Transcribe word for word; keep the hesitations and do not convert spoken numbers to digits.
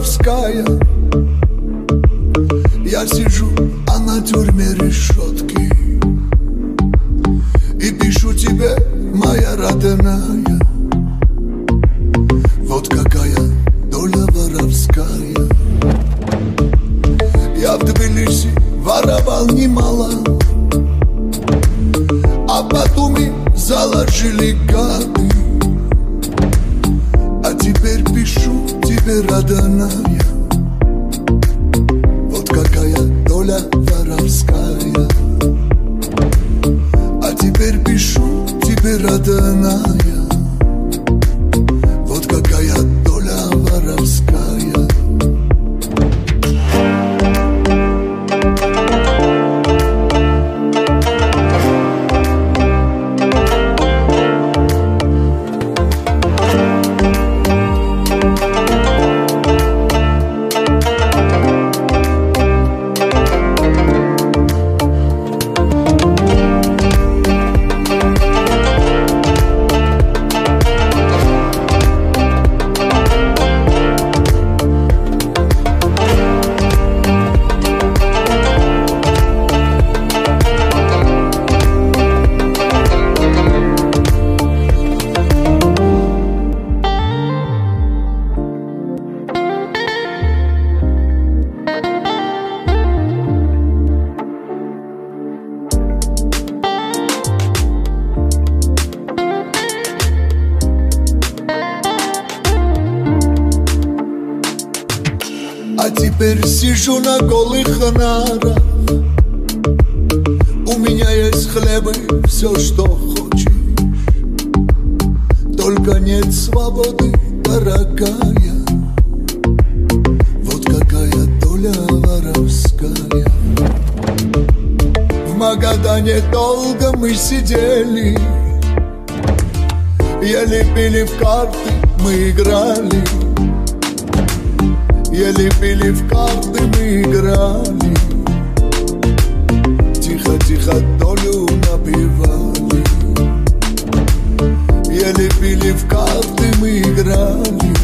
воровская. Я сижу, а на тюрьме решетки, и пишу тебе, моя родная. Вот какая доля воровская. Я в Тбилиси воровал немало, а потом и заложили гады. А теперь пишу тебе, родная, вот какая доля воровская. А теперь пишу тебе, родная, вот какая доля воровская. А теперь сижу на голых нарах. У меня есть хлеб и все, что хочешь, только нет свободы, дорогая. Вот какая доля воровская. В Магадане долго мы сидели, еле пили в карты, мы играли. Еле пили в карты, мы играли. Тихо-тихо долю напевали. Еле пили в карты, мы играли.